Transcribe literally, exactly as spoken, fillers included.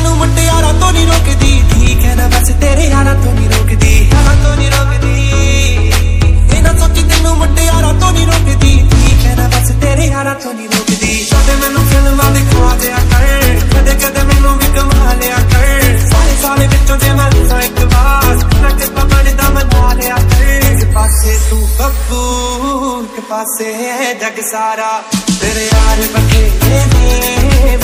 ਤੈਨੂੰ ਮੁਟਿਆਰਾਂ ਤੋਂ ਨਹੀਂ ਰੋਕਦੀ, ਠੀਕ ਹੈ ਨਾ ਬਸ ਤੇਰੇ ਯਾਰਾਂ ਤੋਂ ਨਹੀਂ ਰੋਕਦੀ, ਯਾਰਾਂ ਤੋਂ ਨਹੀਂ ਰੋਕਦੀ। ਇਹ ਨਾ ਸੋਚੀ ਤੈਨੂੰ ਮੁਟਿਆਰਾਂ ਤੋਂ ਨਹੀਂ ਰੋਕਦੀ, ਠੀਕ ਹੈ ਨਾ ਬਸ ਤੇਰੇ ਯਾਰਾਂ ਤੋਂ ਨਹੀਂ ਰੋਕਦੀ। ਕਦੇ ਮੈਨੂੰ ਫਿਲਮਾਂ ਦਿਖਾ ਦਿਆ ਕਰ, ਕਦੇ ਕਦੇ ਮੈਨੂੰ ਵੀ ਕਮਾ ਲਿਆ ਕਰ, ਸਾਰੇ ਸਾਰੇ ਵਿੱਚੋਂ ਜੇ ਮੈਂ ਲੁੱਟਾਂ ਇੱਕ ਵਾਰ ਨਾ ਕਿਤਾ ਬਣਦਾ ਮਨਾ ਲਿਆ ਕਰ। ਇੱਕ ਪਾਸੇ ਤੂੰ ਬੱਬੂ, ਇੱਕ ਪਾਸੇ ਹੈ ਜੱਗ ਸਾਰਾ, ਤੇਰੇ ਯਾਰ ਬਥੇਰੇ ਨੇ